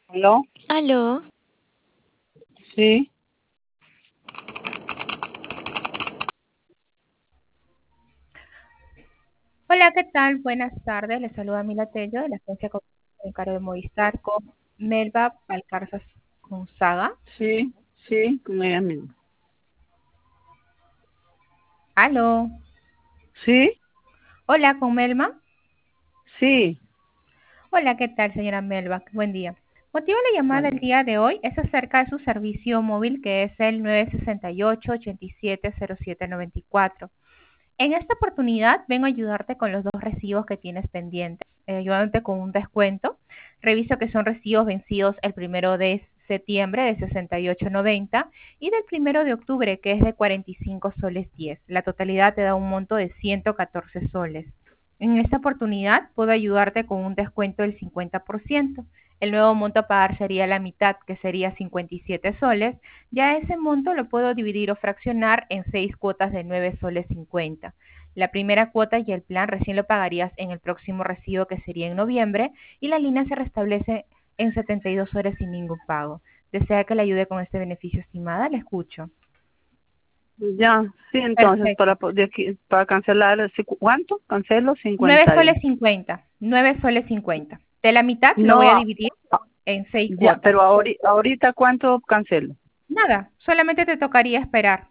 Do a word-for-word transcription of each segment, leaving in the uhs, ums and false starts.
¿Aló? Aló, Sí, Hola, ¿qué tal? Buenas tardes. Les saluda Mila Tello de la agencia con encargo de Movistar con Melba Valcarzas Gonzaga. sí, sí, con ella misma. Aló. Sí, Hola, con Melba. sí, Hola, ¿qué tal, señora Melba? Buen día. Motivo de la llamada el vale. día de hoy es acerca de su servicio móvil que es el nueve seis ocho, ocho siete cero siete nueve cuatro. En esta oportunidad vengo a ayudarte con los dos recibos que tienes pendientes, eh, ayudándote con un descuento. Reviso que son recibos vencidos el primero de septiembre de sesenta y ocho noventa y del primero de octubre que es de cuarenta y cinco soles diez. La totalidad te da un monto de ciento catorce soles. En esta oportunidad puedo ayudarte con un descuento del cincuenta por ciento. El nuevo monto a pagar sería la mitad, que sería cincuenta y siete soles. Ya ese monto lo puedo dividir o fraccionar en seis cuotas de nueve soles cincuenta. La primera cuota y el plan recién lo pagarías en el próximo recibo, que sería en noviembre, y la línea se restablece en setenta y dos horas sin ningún pago. ¿Desea que le ayude con este beneficio, estimada? Le escucho. Ya, sí, entonces, Perfecto. para, po- de aquí, para cancelar, ¿sí, ¿cuánto? Cancelo Nueve cincuenta soles y... cincuenta. Nueve soles cincuenta. De la mitad lo No, voy a ah, dividir en seis ya, cuotas. pero ahorita, ahorita ¿cuánto cancelo? Nada, solamente te tocaría esperar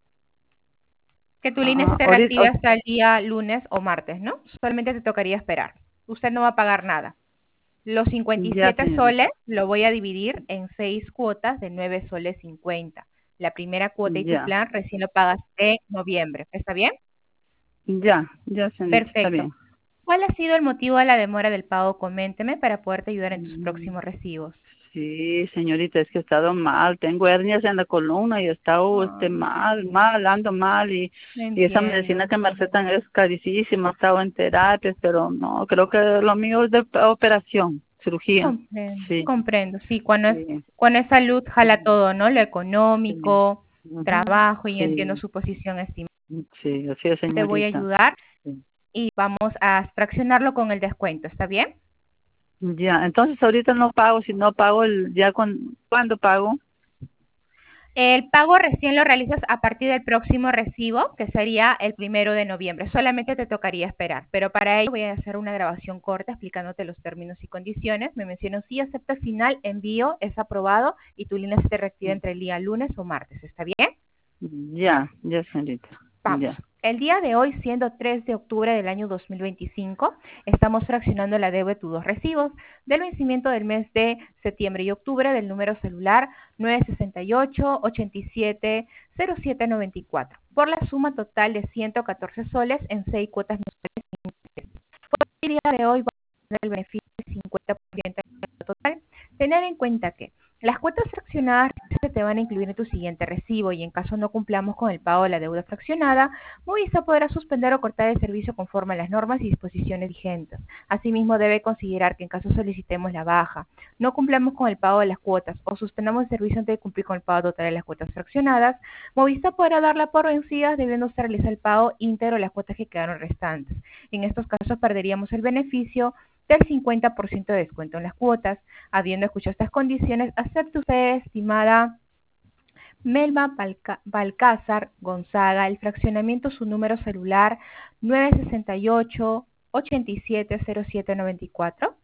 que tu línea se Ah, te ahorita, reactive hasta el día lunes o martes, ¿no? Solamente te tocaría esperar. Usted no va a pagar nada. Los cincuenta y ya, siete soles señorita, lo voy a dividir en seis cuotas de nueve soles cincuenta. La primera cuota y tu ya, plan recién lo pagas en noviembre. ¿Está bien? ya, ya, señorita, está Perfecto. bien. ¿Cuál ha sido el motivo de la demora del pago? Coménteme para poderte ayudar en tus Mm, próximos recibos. Sí, señorita, es que he estado mal, tengo hernias en la columna y he estado este, Ah, mal, mal, ando mal y, y esa medicina entiendo. que me recetan es carísima, he estado en terapias, pero no, creo que lo mío es de operación, cirugía. Comprendo, Sí, comprendo. Sí, cuando es, sí, cuando es salud, jala sí, todo, ¿no? Lo sí, económico, ujú, trabajo, y entiendo sí, su posición, estimada. sí, así es, Te voy a señorita. ayudar Sí. y vamos a fraccionarlo con el descuento, ¿está bien? Ya, entonces ahorita no pago, si no pago el, ya con, ¿cuándo pago? El pago recién lo realizas a partir del próximo recibo, que sería el primero de noviembre. Solamente te tocaría esperar, pero para ello voy a hacer una grabación corta explicándote los términos y condiciones. Me menciono si acepta final, envío, es aprobado y tu línea se te reactiva entre el día lunes o martes. ¿Está bien? Ya, ya, señorita, Vamos. ya. El día de hoy, siendo tres de octubre del año dos mil veinticinco, estamos fraccionando la deuda de tus dos recibos del vencimiento del mes de septiembre y octubre del número celular nueve seis ocho, ocho siete cero siete nueve cuatro por la suma total de ciento catorce soles en seis cuotas mensuales. El día de hoy va a tener el beneficio del cincuenta por ciento total. Tener en cuenta que las cuotas fraccionadas se te van a incluir en tu siguiente recibo y en caso no cumplamos con el pago de la deuda fraccionada, Movisa podrá suspender o cortar el servicio conforme a las normas y disposiciones vigentes. Asimismo, debe considerar que en caso solicitemos la baja, no cumplamos con el pago de las cuotas o suspendamos el servicio antes de cumplir con el pago total de las cuotas fraccionadas, Movisa podrá darla por vencidas debiéndose realizar el pago íntegro de las cuotas que quedaron restantes. En estos casos perderíamos el beneficio del cincuenta por ciento de descuento en las cuotas. Habiendo escuchado estas condiciones, ¿acepta usted, estimada Melba Balca Balcázar Gonzaga, el fraccionamiento, su número celular nueve seis ocho, ocho siete cero siete nueve cuatro?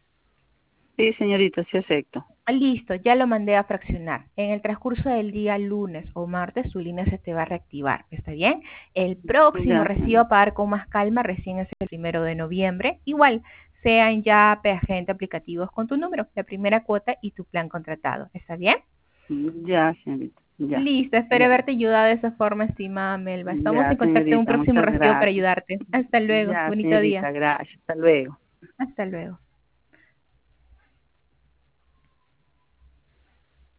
Sí, señorita, sí acepto. Listo, ya lo mandé a fraccionar. En el transcurso del día lunes o martes, su línea se te va a reactivar. ¿Está bien? El próximo Ya, recibo a señorita. pagar con más calma recién es el primero de noviembre. Igual, sean ya agente aplicativos con tu número, la primera cuota y tu plan contratado. ¿Está bien? Ya, señorita, ya, Listo, espero ya, haberte ayudado de esa forma, estimada Melba. Estamos ya, en contacto en un señorita, próximo muchas recibo para gracias. ayudarte. Hasta luego. Ya, Bonito día. señorita, gracias. Hasta luego. Hasta luego.